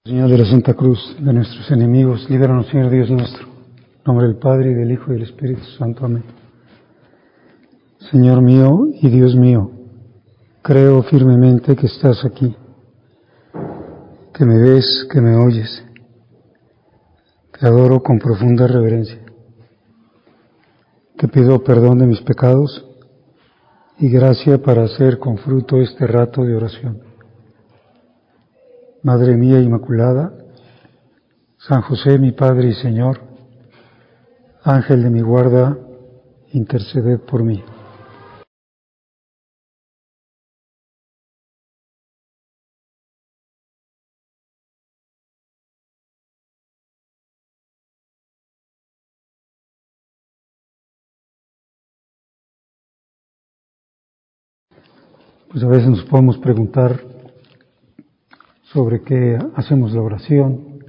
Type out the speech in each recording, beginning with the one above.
Señor de la Santa Cruz, de nuestros enemigos, líbranos, Señor Dios nuestro. En nombre del Padre, y del Hijo, y del Espíritu Santo. Amén. Señor mío y Dios mío, creo firmemente que estás aquí, que me ves, que me oyes. Te adoro con profunda reverencia. Te pido perdón de mis pecados y gracia para hacer con fruto este rato de oración. Madre mía Inmaculada, San José, mi Padre y Señor, Ángel de mi guarda, interceded por mí. Pues a veces nos podemos preguntar sobre qué hacemos la oración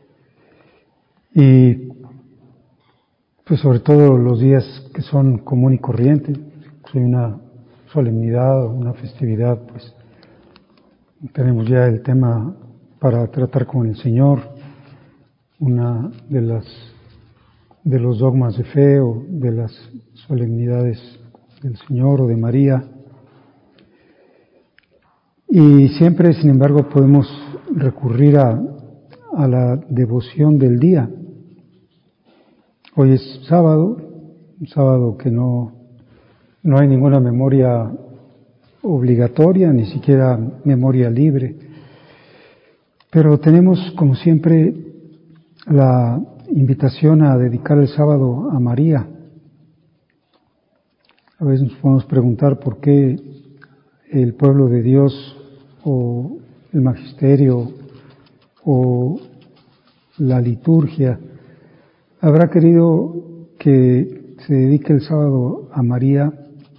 y pues sobre todo los días que son común y corriente, si hay una solemnidad o una festividad, pues tenemos ya el tema para tratar con el Señor, una de los dogmas de fe o de las solemnidades del Señor o de María. Y siempre, sin embargo, podemos recurrir a la devoción del día. Hoy es sábado, un sábado que no hay ninguna memoria obligatoria, ni siquiera memoria libre. Pero tenemos, como siempre, la invitación a dedicar el sábado a María. A veces nos podemos preguntar por qué el pueblo de Dios o el magisterio o la liturgia habrá querido que se dedique el sábado a María,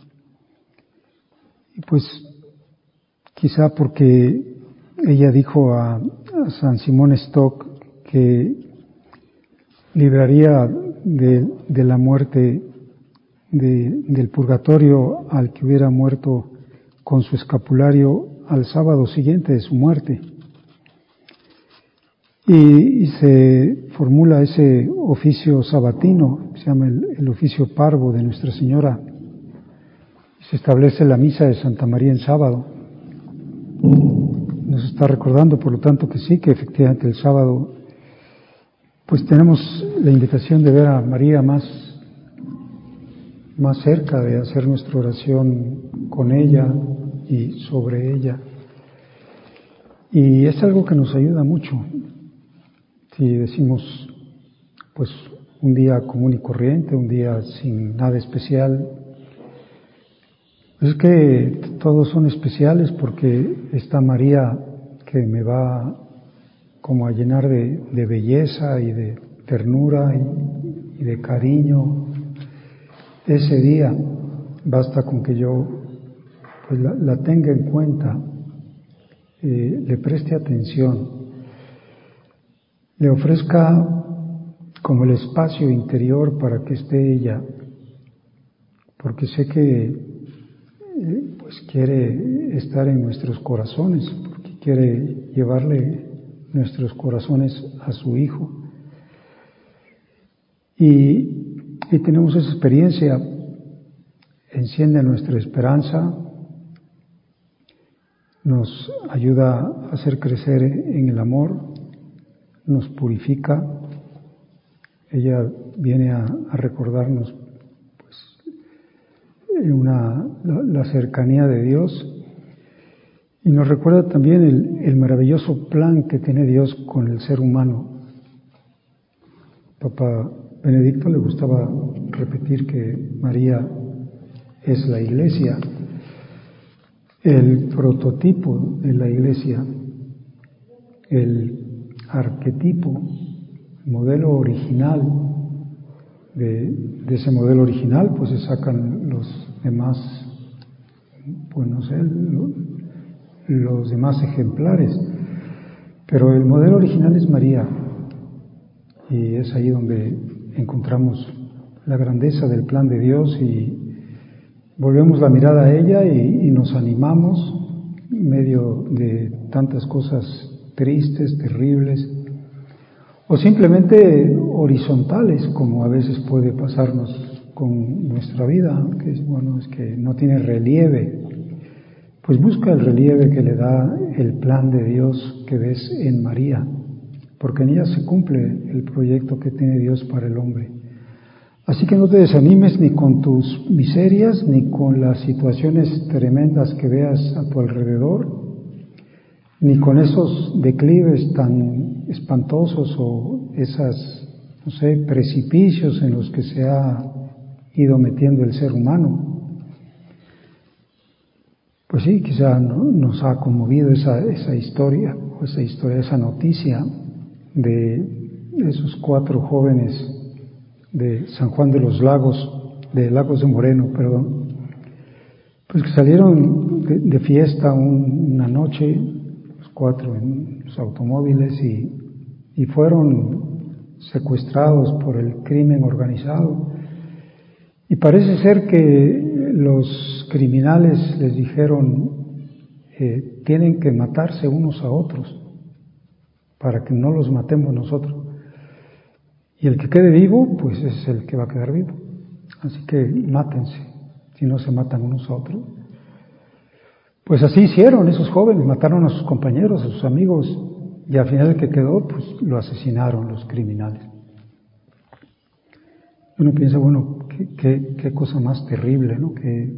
y pues quizá porque ella dijo a San Simón Stock que libraría de la muerte del purgatorio al que hubiera muerto con su escapulario al sábado siguiente de su muerte. Y se formula ese oficio sabatino, se llama el oficio parvo de Nuestra Señora. Se establece la misa de Santa María en sábado. Nos está recordando, por lo tanto, que sí, que efectivamente el sábado, pues tenemos la invitación de ver a María más cerca, de hacer nuestra oración con ella y sobre ella. Y es algo que nos ayuda mucho. Si decimos, pues, un día común y corriente, un día sin nada especial, pues es que todos son especiales porque está María que me va como a llenar de belleza y de ternura y de cariño. Ese día basta con que yo pues la tenga en cuenta, le preste atención, le ofrezca como el espacio interior para que esté ella, porque sé que pues quiere estar en nuestros corazones, porque quiere llevarle nuestros corazones a su Hijo. Y tenemos esa experiencia, enciende nuestra esperanza, nos ayuda a hacer crecer en el amor, nos purifica. Ella viene a recordarnos pues la cercanía de Dios, y nos recuerda también el maravilloso plan que tiene Dios con el ser humano. Papa Benedicto le gustaba repetir que María es la Iglesia, el prototipo de la Iglesia, el arquetipo, modelo original. De ese modelo original pues se sacan los demás, pues no sé, los demás ejemplares, pero el modelo original es María, y es ahí donde encontramos la grandeza del plan de Dios y volvemos la mirada a ella y nos animamos en medio de tantas cosas tristes, terribles, o simplemente horizontales, como a veces puede pasarnos con nuestra vida, que es que no tiene relieve. Pues busca el relieve que le da el plan de Dios que ves en María, porque en ella se cumple el proyecto que tiene Dios para el hombre. Así que no te desanimes ni con tus miserias, ni con las situaciones tremendas que veas a tu alrededor, ni con esos declives tan espantosos o esas, precipicios en los que se ha ido metiendo el ser humano. Pues sí, quizá nos ha conmovido esa historia, esa noticia de esos 4 jóvenes de San Juan de los Lagos, de Lagos de Moreno, pues que salieron de fiesta una noche, los 4 en los automóviles y fueron secuestrados por el crimen organizado. Y parece ser que los criminales les dijeron, tienen que matarse unos a otros para que no los matemos nosotros. Y el que quede vivo, pues es el que va a quedar vivo. Así que mátense, si no se matan unos a otros. Pues así hicieron esos jóvenes, mataron a sus compañeros, a sus amigos, y al final el que quedó, pues lo asesinaron los criminales. Uno piensa, qué cosa más terrible, ¿no? Qué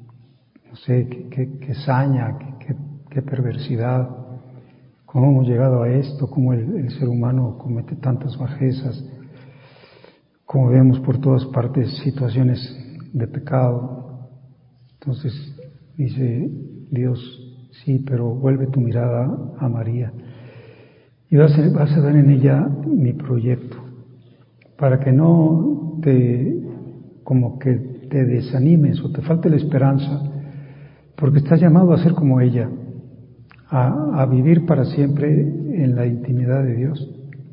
saña, qué perversidad, cómo hemos llegado a esto, cómo el ser humano comete tantas bajezas, como vemos por todas partes situaciones de pecado. Entonces dice Dios, sí, pero vuelve tu mirada a María y vas a ver en ella mi proyecto, para que no te desanimes o te falte la esperanza, porque estás llamado a ser como ella, a vivir para siempre en la intimidad de Dios.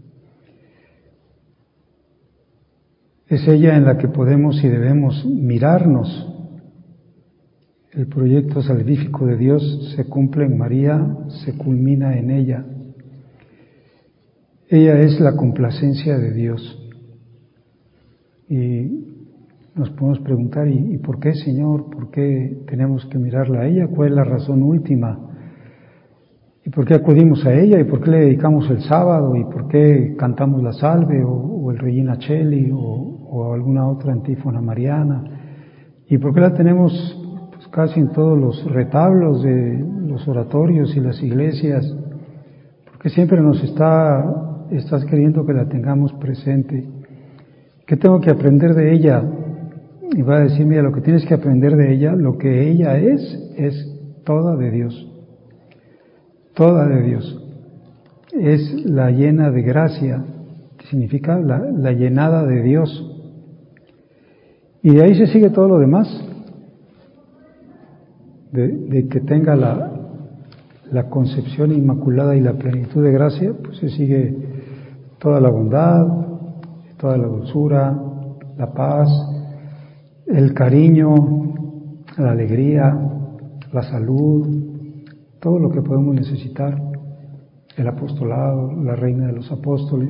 Es ella en la que podemos y debemos mirarnos. El proyecto salvífico de Dios se cumple en María, se culmina en ella. Ella es la complacencia de Dios. Y nos podemos preguntar, ¿y por qué, Señor? ¿Por qué tenemos que mirarla a ella? ¿Cuál es la razón última? ¿Y por qué acudimos a ella? ¿Y por qué le dedicamos el sábado? ¿Y por qué cantamos la salve o el Regina Coeli o alguna otra antífona mariana? ¿Y por qué la tenemos pues, casi en todos los retablos de los oratorios y las iglesias? Porque siempre nos estás queriendo que la tengamos presente. ¿Qué tengo que aprender de ella? Y va a decir, mira, lo que tienes que aprender de ella, lo que ella es toda de Dios. Toda de Dios. Es la llena de gracia, que significa la llenada de Dios. Y de ahí se sigue todo lo demás. De que tenga la concepción inmaculada y la plenitud de gracia, pues se sigue toda la bondad, toda la dulzura, la paz, el cariño, la alegría, la salud, todo lo que podemos necesitar, el apostolado, la reina de los apóstoles.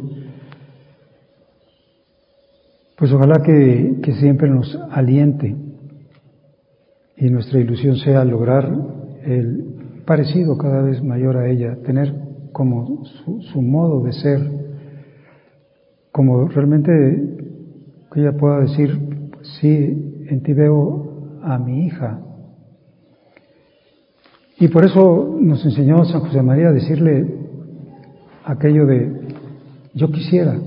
Pues ojalá que siempre nos aliente y nuestra ilusión sea lograr el parecido cada vez mayor a ella, tener como su modo de ser, como realmente que ella pueda decir, pues sí, en ti veo a mi hija. Y por eso nos enseñó San José María a decirle aquello de yo quisiera,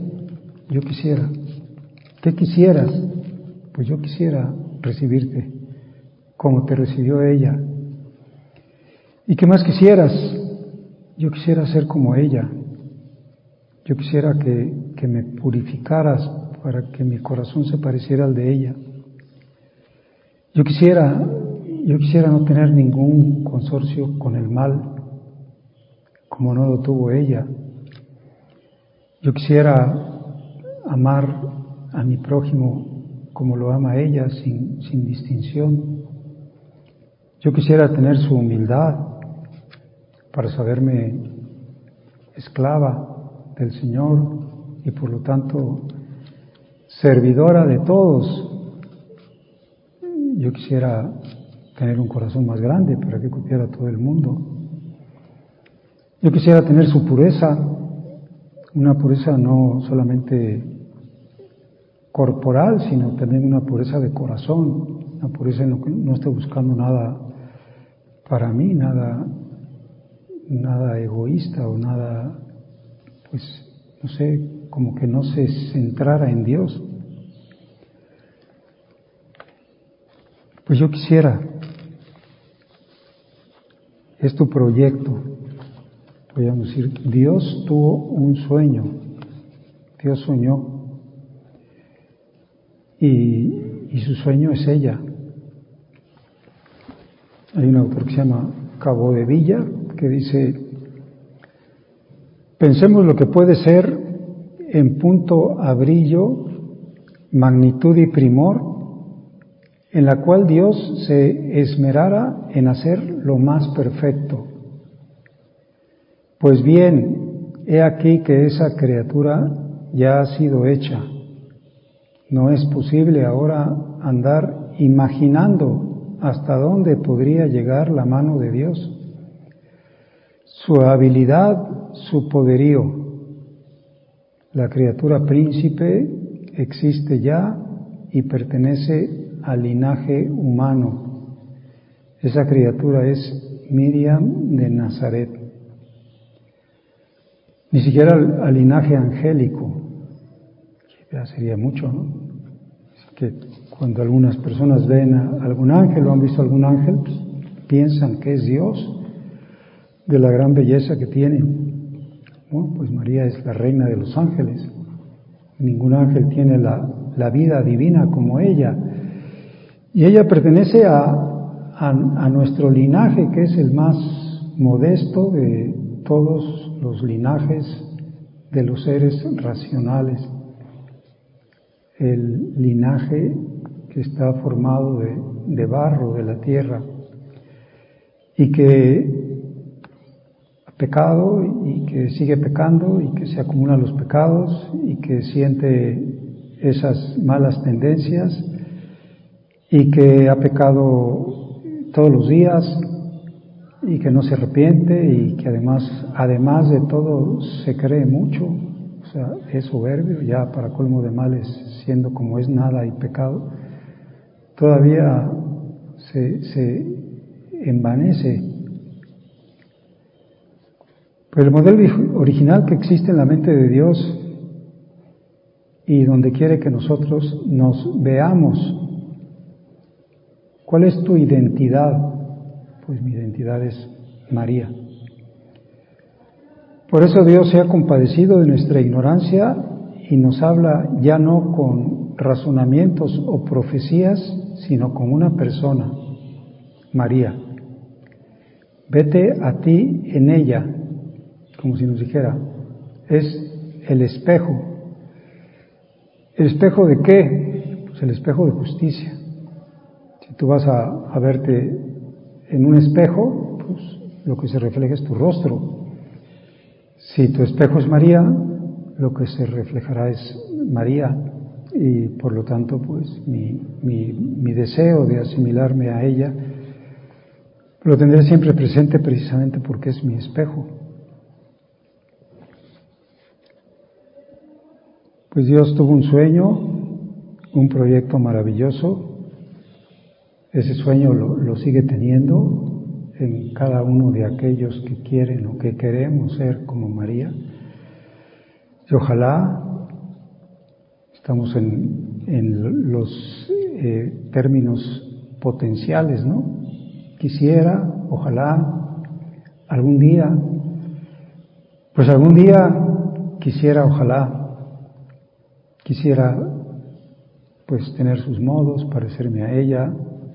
¿qué quisieras? Pues yo quisiera recibirte como te recibió ella. ¿Y qué más quisieras? Yo quisiera ser como ella. Yo quisiera que me purificaras para que mi corazón se pareciera al de ella. Yo quisiera no tener ningún consorcio con el mal, como no lo tuvo ella. Yo quisiera amar a mi prójimo como lo ama ella, sin distinción. Yo quisiera tener su humildad para saberme esclava del Señor y por lo tanto servidora de todos. Yo quisiera tener un corazón más grande para que cupiera a todo el mundo. Yo quisiera tener su pureza, una pureza no solamente corporal, sino también una pureza de corazón, una pureza en la que no esté buscando nada para mí, nada egoísta o nada, pues, no sé, como que no se centrara en Dios. Pues yo quisiera, es tu proyecto, podríamos decir, Dios tuvo un sueño, Dios soñó, y su sueño es ella. Hay un autor que se llama Cabo de Villa, que dice: pensemos lo que puede ser en punto a brillo, magnitud y primor, en la cual Dios se esmerara en hacer lo más perfecto. Pues bien, he aquí que esa criatura ya ha sido hecha. No es posible ahora andar imaginando hasta dónde podría llegar la mano de Dios, su habilidad, su poderío. La criatura príncipe existe ya y pertenece al linaje humano. Esa criatura es Miriam de Nazaret. Ni siquiera al linaje angélico, ya sería mucho, ¿no? Así que cuando algunas personas ven a algún ángel o han visto algún ángel, pues, piensan que es Dios, de la gran belleza que tiene. Bueno, pues María es la reina de los ángeles. Ningún ángel tiene la vida divina como ella. Y ella pertenece a nuestro linaje, que es el más modesto de todos los linajes de los seres racionales. El linaje que está formado de barro, de la tierra, y que ha pecado y que sigue pecando y que se acumulan los pecados y que siente esas malas tendencias y que ha pecado todos los días y que no se arrepiente y que además de todo se cree mucho, o sea, es soberbio, ya para colmo de males, siendo como es nada y pecado, todavía se envanece. Pero el modelo original que existe en la mente de Dios y donde quiere que nosotros nos veamos, ¿cuál es tu identidad? Pues mi identidad es María. Por eso Dios se ha compadecido de nuestra ignorancia y nos habla ya no con razonamientos o profecías, sino con una persona, María. Vete a ti en ella, como si nos dijera, es el espejo. ¿El espejo de qué? Pues el espejo de justicia. Si tú vas a verte en un espejo, pues lo que se refleja es tu rostro. Si tu espejo es María, lo que se reflejará es María, y por lo tanto, pues mi deseo de asimilarme a ella lo tendré siempre presente precisamente porque es mi espejo. Pues Dios tuvo un sueño, un proyecto maravilloso. Ese sueño lo sigue teniendo en cada uno de aquellos que quieren o que queremos ser como María. Y ojalá, estamos en los términos potenciales, ¿no? Quisiera, ojalá, algún día quisiera, ojalá, quisiera pues tener sus modos, parecerme a ella,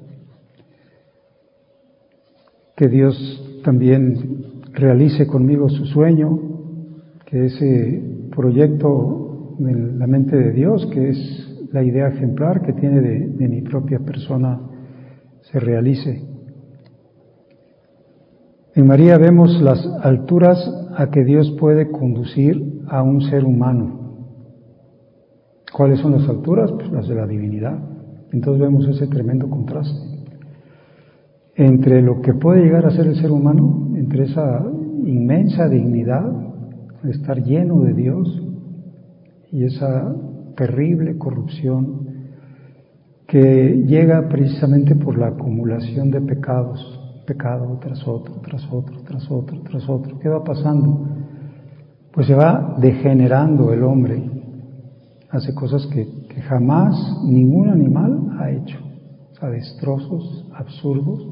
que Dios también realice conmigo su sueño, que ese proyecto en la mente de Dios, que es la idea ejemplar que tiene de mi propia persona, se realice. En María vemos las alturas a que Dios puede conducir a un ser humano. ¿Cuáles son las alturas? Pues las de la divinidad. Entonces vemos ese tremendo contraste entre lo que puede llegar a ser el ser humano, entre esa inmensa dignidad de estar lleno de Dios y esa terrible corrupción que llega precisamente por la acumulación de pecados, pecado tras otro, tras otro, tras otro, tras otro. ¿Qué va pasando? Pues se va degenerando el hombre, hace cosas que jamás ningún animal ha hecho, o sea, destrozos absurdos,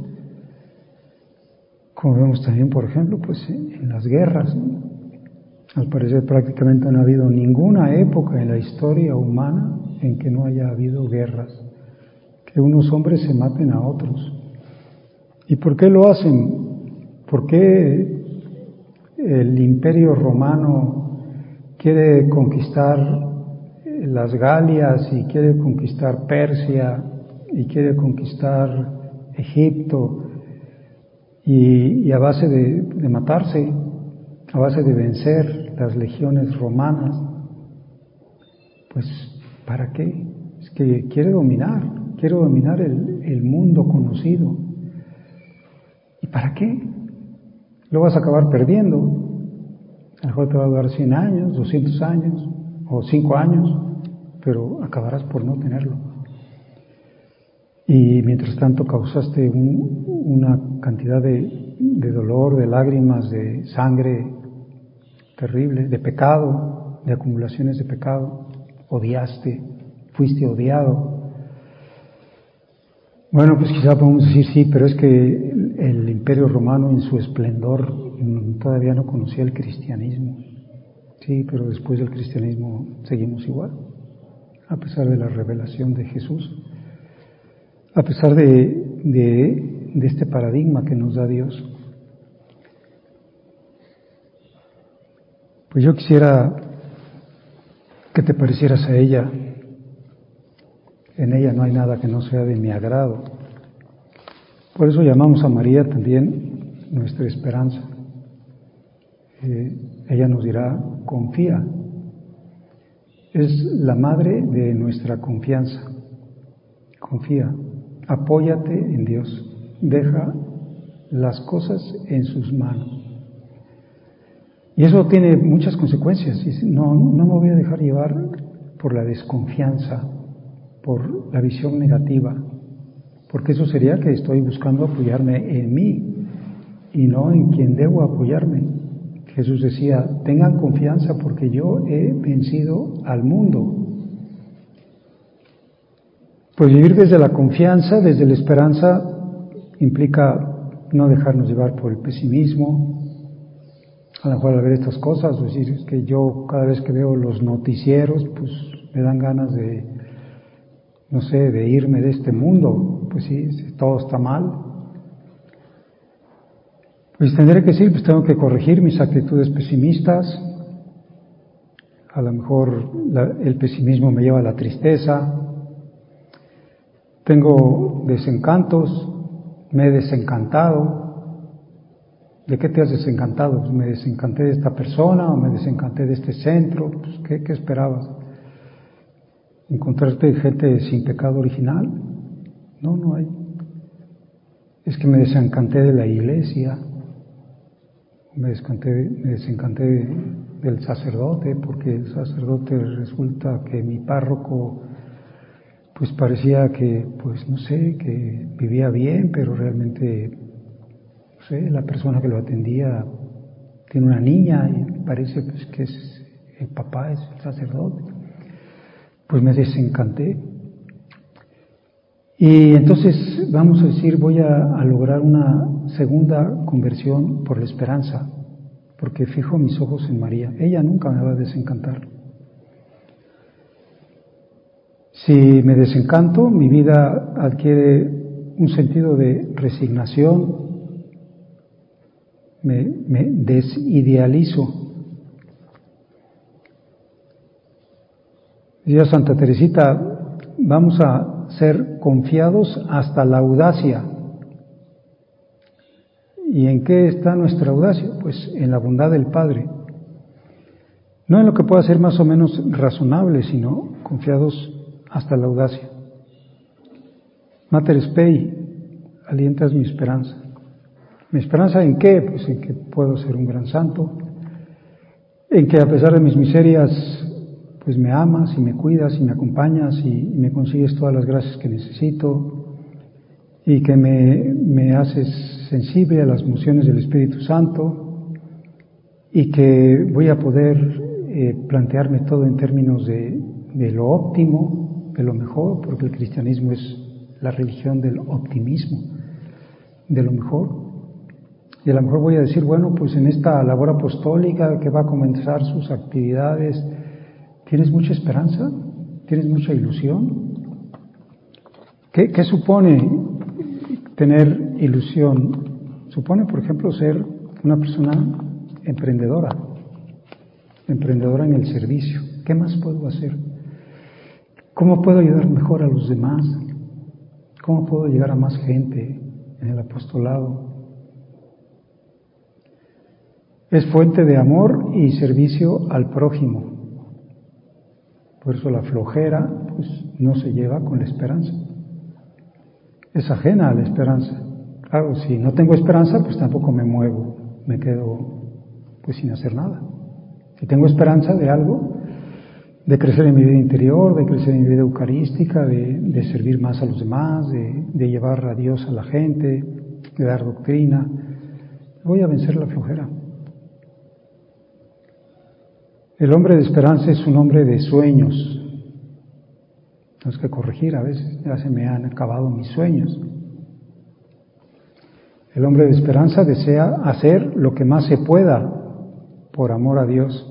como vemos también, por ejemplo, pues en las guerras, ¿no? Al parecer prácticamente no ha habido ninguna época en la historia humana en que no haya habido guerras, que unos hombres se maten a otros. ¿Y por qué lo hacen? ¿Por qué el Imperio Romano quiere conquistar las Galias y quiere conquistar Persia y quiere conquistar Egipto y a base de matarse, a base de vencer las legiones romanas? Pues ¿para qué? Es que quiere dominar el mundo conocido. ¿Y para qué? Lo vas a acabar perdiendo. A lo mejor te va a durar 100 años, 200 años o 5 años, pero acabarás por no tenerlo. Y mientras tanto causaste una cantidad de dolor, de lágrimas, de sangre terrible, de pecado, de acumulaciones de pecado. Odiaste, fuiste odiado. Bueno, pues quizá podemos decir sí, pero es que el Imperio Romano en su esplendor todavía no conocía el cristianismo. Sí, pero después del cristianismo seguimos igual, a pesar de la revelación de Jesús, a pesar de este paradigma que nos da Dios. Pues yo quisiera que te parecieras a ella. En ella no hay nada que no sea de mi agrado. Por eso llamamos a María también nuestra esperanza. Ella nos dirá, confía. Es la madre de nuestra confianza. Confía, apóyate en Dios, deja las cosas en sus manos. Y eso tiene muchas consecuencias. No me voy a dejar llevar por la desconfianza, por la visión negativa, porque eso sería que estoy buscando apoyarme en mí y no en quien debo apoyarme. Jesús decía, tengan confianza porque yo he vencido al mundo. Pues vivir desde la confianza, desde la esperanza, implica no dejarnos llevar por el pesimismo. A lo mejor al ver estas cosas, decir, es que yo cada vez que veo los noticieros, pues me dan ganas de, no sé, de irme de este mundo. Pues sí, todo está mal. Pues tendré que decir, pues tengo que corregir mis actitudes pesimistas. A lo mejor el pesimismo me lleva a la tristeza. Tengo desencantos, me he desencantado. ¿De qué te has desencantado? Pues me desencanté de esta persona o me desencanté de este centro. Pues ¿qué esperabas? ¿Encontrarte gente sin pecado original? No hay. Es que me desencanté de la iglesia, me desencanté del sacerdote, porque el sacerdote resulta que mi párroco pues parecía que, pues no sé, que vivía bien, pero realmente, no sé, la persona que lo atendía tiene una niña y parece pues que es el papá, es el sacerdote. Pues me desencanté. Y entonces, vamos a decir, voy a lograr una segunda conversión por la esperanza, porque fijo mis ojos en María. Ella nunca me va a desencantar. Si me desencanto, mi vida adquiere un sentido de resignación, me desidealizo. Decía Santa Teresita, vamos a ser confiados hasta la audacia. ¿Y en qué está nuestra audacia? Pues en la bondad del Padre. No en lo que pueda ser más o menos razonable, sino confiados hasta la audacia. Mater spei, alientas mi esperanza. ¿Mi esperanza en qué? Pues en que puedo ser un gran santo, en que a pesar de mis miserias, pues me amas y me cuidas y me acompañas y me consigues todas las gracias que necesito y que me haces sensible a las mociones del Espíritu Santo y que voy a poder plantearme todo en términos de lo óptimo, de lo mejor, porque el cristianismo es la religión del optimismo, de lo mejor. Y a lo mejor voy a decir, bueno, pues en esta labor apostólica que va a comenzar sus actividades, ¿tienes mucha esperanza? ¿Tienes mucha ilusión? ¿Qué supone tener ilusión? Supone, por ejemplo, ser una persona emprendedora en el servicio. ¿Qué más puedo hacer? ¿Cómo puedo ayudar mejor a los demás? ¿Cómo puedo llegar a más gente en el apostolado? Es fuente de amor y servicio al prójimo. Por eso la flojera pues, no se lleva con la esperanza. Es ajena a la esperanza. Claro, si no tengo esperanza, pues tampoco me muevo, me quedo pues sin hacer nada. Si tengo esperanza de algo, de crecer en mi vida interior, de crecer en mi vida eucarística, de servir más a los demás, de llevar a Dios a la gente, de dar doctrina, voy a vencer la flojera. El hombre de esperanza es un hombre de sueños. Tenemos que corregir a veces, ya se me han acabado mis sueños. El hombre de esperanza desea hacer lo que más se pueda por amor a Dios.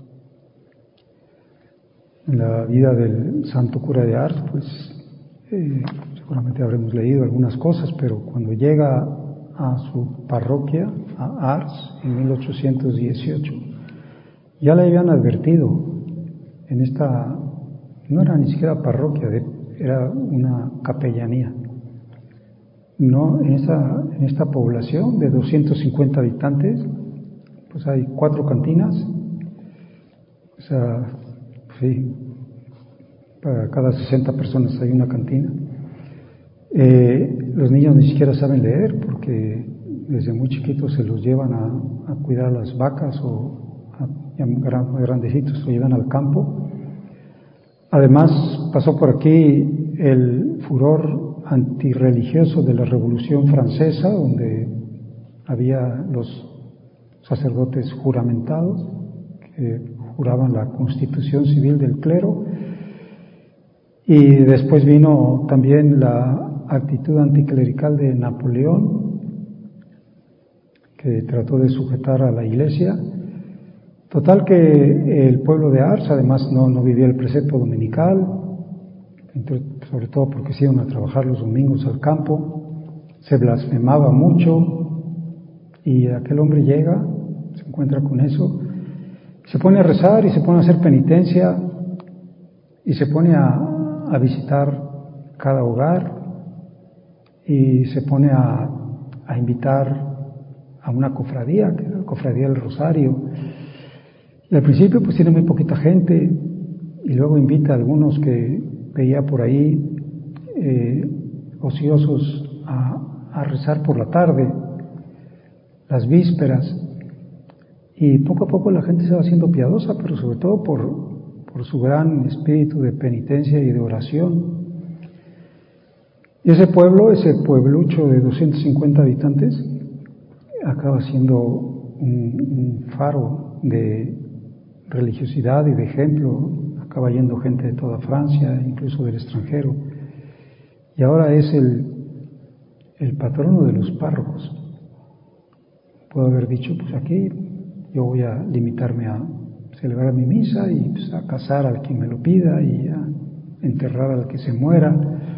En la vida del santo cura de Ars, pues seguramente habremos leído algunas cosas, pero cuando llega a su parroquia, a Ars, en 1818, ya le habían advertido en esta, no era ni siquiera parroquia, era una capellanía. No, en esta población de 250 habitantes, pues hay 4 cantinas, o sea, sí, para cada 60 personas hay una cantina. Los niños ni siquiera saben leer porque desde muy chiquitos se los llevan a cuidar las vacas o grandecitos lo llevan al campo. Además pasó por aquí el furor antirreligioso de la Revolución Francesa, donde había los sacerdotes juramentados que juraban la constitución civil del clero, y después vino también la actitud anticlerical de Napoleón, que trató de sujetar a la Iglesia. Total que el pueblo de Ars además no vivía el precepto dominical, sobre todo porque se iban a trabajar los domingos al campo, se blasfemaba mucho, y aquel hombre llega, se encuentra con eso, se pone a rezar y se pone a hacer penitencia y se pone a visitar cada hogar y se pone a invitar a una cofradía, que era la cofradía del Rosario. Y al principio pues tiene muy poquita gente y luego invita a algunos que veía por ahí ociosos a rezar por la tarde, las vísperas, y poco a poco la gente se va haciendo piadosa, pero sobre todo por su gran espíritu de penitencia y de oración. Y ese pueblucho de 250 habitantes acaba siendo un faro de religiosidad y de ejemplo. Acaba yendo gente de toda Francia, incluso del extranjero, y ahora es el patrono de los párrocos. Puedo haber dicho, pues aquí yo voy a limitarme a celebrar mi misa y pues, a casar al que me lo pida y a enterrar al que se muera,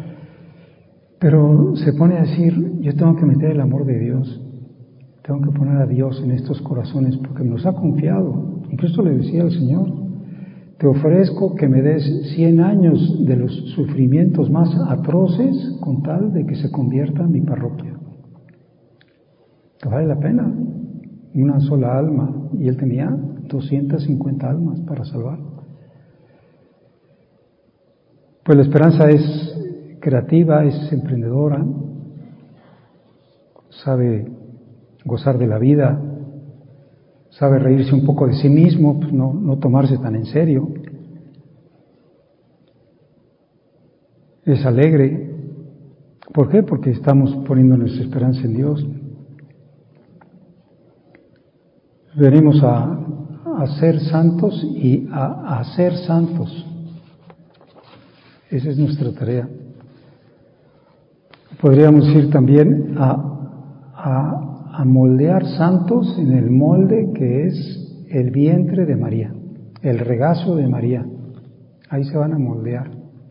pero se pone a decir, yo tengo que meter el amor de Dios, tengo que poner a Dios en estos corazones porque me los ha confiado. Incluso le decía al Señor, te ofrezco que me des 100 años de los sufrimientos más atroces con tal de que se convierta mi parroquia. que vale la pena, una sola alma, y él tenía 250 almas para salvar. Pues la esperanza es creativa, es emprendedora, sabe gozar de la vida, sabe reírse un poco de sí mismo, pues no tomarse tan en serio. Es alegre. ¿Por qué? Porque estamos poniendo nuestra esperanza en Dios. Venimos a ser santos y a hacer santos. Esa es nuestra tarea. Podríamos ir también a moldear santos en el molde que es el vientre de María, el regazo de María. Ahí se van a moldear.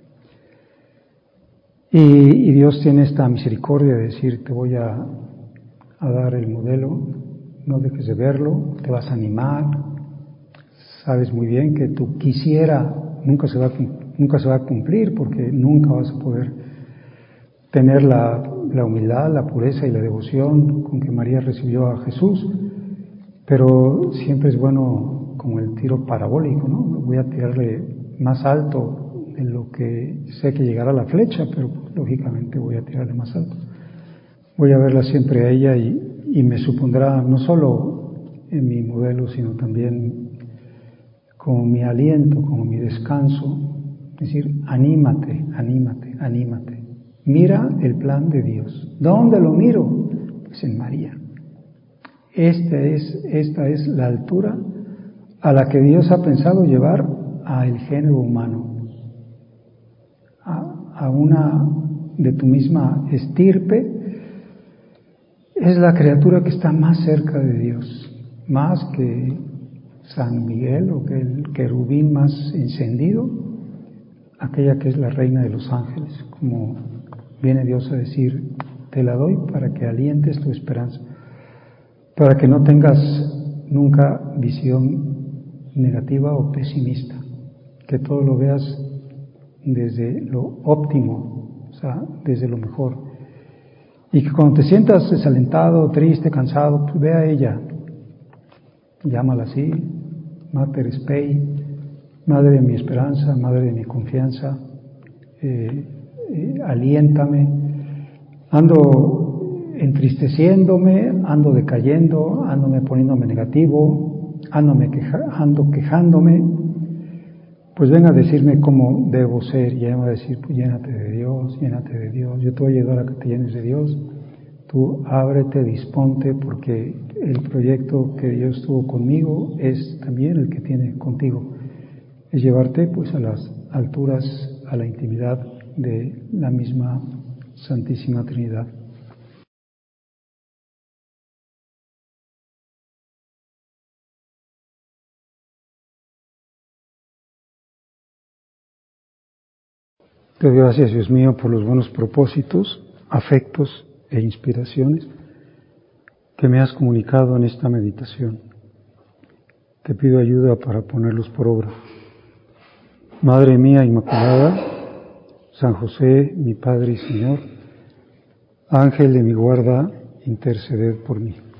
Y Dios tiene esta misericordia de decir, te voy a dar el modelo, no dejes de verlo, te vas a animar. Sabes muy bien que tu quisiera nunca se va a cumplir, porque nunca vas a poder tener la humildad, la pureza y la devoción con que María recibió a Jesús, pero siempre es bueno como el tiro parabólico, ¿no? Voy a tirarle más alto de lo que sé que llegará la flecha, pero lógicamente voy a tirarle más alto. Voy a verla siempre a ella y me supondrá no solo en mi modelo, sino también como mi aliento, como mi descanso. Es decir, anímate, anímate, anímate. Mira el plan de Dios. ¿Dónde lo miro? Pues en María. Esta es la altura a la que Dios ha pensado llevar al género humano. A una de tu misma estirpe, es la criatura que está más cerca de Dios, más que San Miguel o que el querubín más encendido, aquella que es la reina de los ángeles, como viene Dios a decir, te la doy para que alientes tu esperanza, para que no tengas nunca visión negativa o pesimista, que todo lo veas desde lo óptimo, o sea, desde lo mejor. Y que cuando te sientas desalentado, triste, cansado, pues ve a ella, llámala así, Mater Spei, Madre de mi esperanza, Madre de mi confianza, aliéntame. Ando entristeciéndome, ando decayendo, ándome poniéndome negativo, ando quejándome. Pues ven a decirme cómo debo ser, y ella va a decir, pues llénate de Dios, yo te voy a ayudar a que te llenes de Dios, tú ábrete, disponte, porque el proyecto que Dios tuvo conmigo es también el que tiene contigo, es llevarte pues a las alturas, a la intimidad de la misma Santísima Trinidad. Te doy gracias, Dios mío, por los buenos propósitos, afectos e inspiraciones que me has comunicado en esta meditación. Te pido ayuda para ponerlos por obra. Madre mía Inmaculada, San José, mi Padre y Señor, Ángel de mi guarda, interceded por mí.